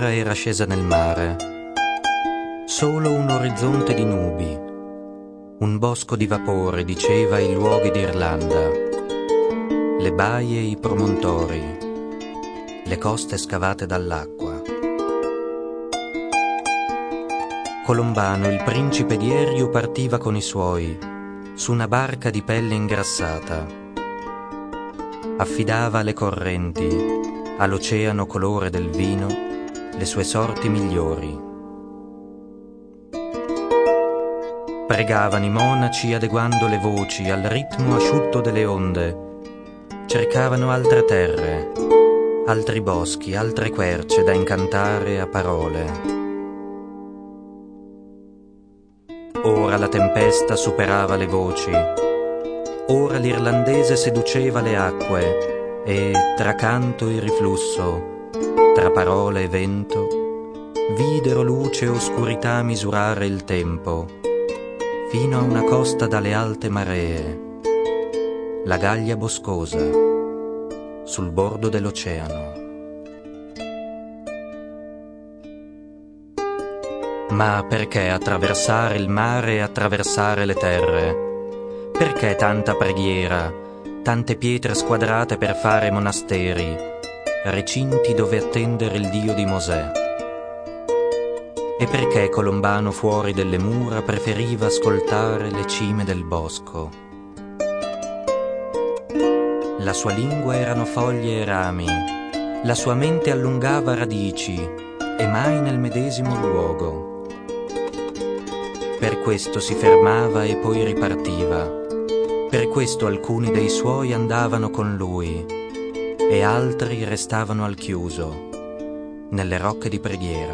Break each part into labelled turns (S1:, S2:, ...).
S1: sera era scesa nel mare. Solo un orizzonte di nubi, un bosco di vapore diceva i luoghi d'Irlanda, le baie e i promontori, le coste scavate dall'acqua. Colombano, il principe di Erio, partiva con i suoi su una barca di pelle ingrassata. Affidava alle correnti, all'oceano colore del vino, le sue sorti migliori. Pregavano i monaci adeguando le voci al ritmo asciutto delle onde. Cercavano altre terre, altri boschi, altre querce da incantare a parole. Ora la tempesta superava le voci, ora l'irlandese seduceva le acque e, tra canto e riflusso, tra parole e vento, videro luce e oscurità misurare il tempo, fino a una costa dalle alte maree, la Gallia boscosa, sul bordo dell'oceano. Ma perché attraversare il mare e attraversare le terre? Perché tanta preghiera, tante pietre squadrate per fare monasteri, recinti dove attendere il Dio di Mosè? E perché Colombano fuori delle mura preferiva ascoltare le cime del bosco? La sua lingua erano foglie e rami, la sua mente allungava radici e mai nel medesimo luogo. Per questo si fermava e poi ripartiva. Per questo alcuni dei suoi andavano con lui e altri restavano al chiuso, nelle rocche di preghiera.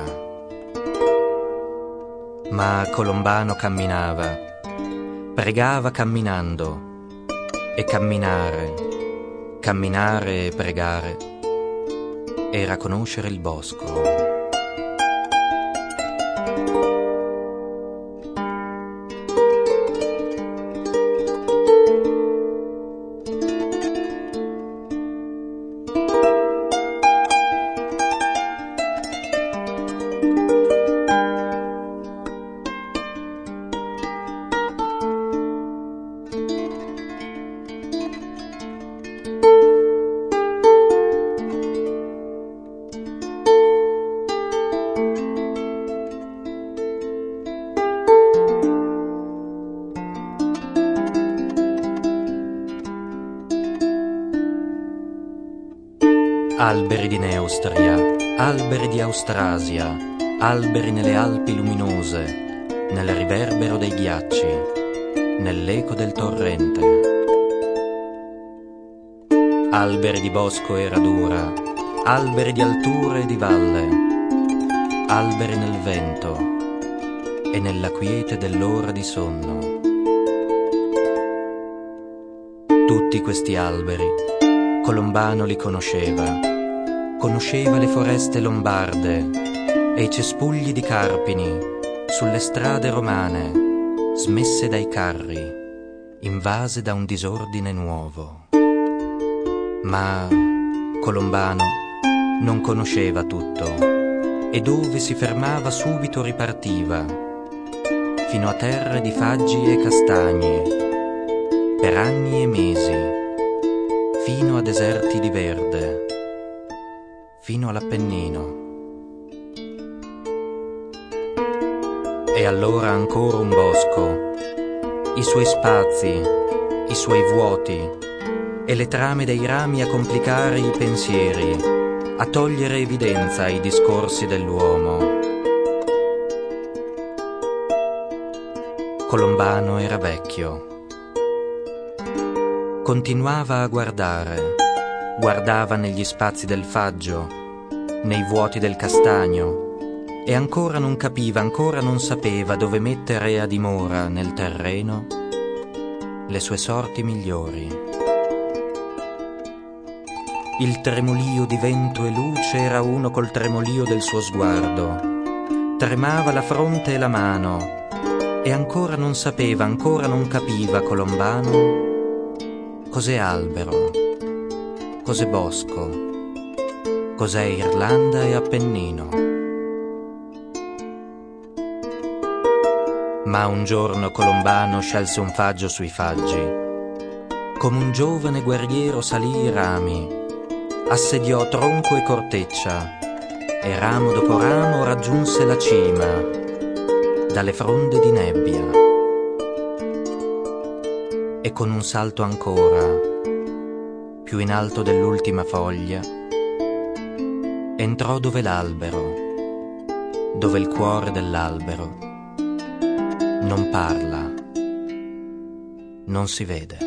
S1: Ma Colombano camminava, pregava camminando, e camminare e pregare era conoscere il bosco. Alberi di Neustria, alberi di Austrasia, alberi nelle Alpi luminose, nel riverbero dei ghiacci, nell'eco del torrente. Alberi di bosco e radura, alberi di altura e di valle, alberi nel vento e nella quiete dell'ora di sonno. Tutti questi alberi Colombano li conosceva le foreste lombarde e i cespugli di carpini sulle strade romane, smesse dai carri, invase da un disordine nuovo. Ma Colombano non conosceva tutto e dove si fermava subito ripartiva, fino a terre di faggi e castagni, per anni e mesi, fino a deserti di verde, fino all'Appennino. E allora ancora un bosco, i suoi spazi, i suoi vuoti, e le trame dei rami a complicare i pensieri, a togliere evidenza ai discorsi dell'uomo. Colombano era vecchio. Continuava a guardare. Guardava negli spazi del faggio, nei vuoti del castagno, e ancora non capiva, ancora non sapeva dove mettere a dimora nel terreno le sue sorti migliori. Il tremolio di vento e luce era uno col tremolio del suo sguardo. Tremava la fronte e la mano, e ancora non sapeva, ancora non capiva Colombano cos'è albero, cos'è bosco, cos'è Irlanda e Appennino. Ma un giorno Colombano scelse un faggio sui faggi. Come un giovane guerriero salì i rami, assediò tronco e corteccia, e ramo dopo ramo raggiunse la cima, dalle fronde di nebbia. E con un salto ancora, più in alto dell'ultima foglia, entrò dove l'albero, dove il cuore dell'albero non parla, non si vede.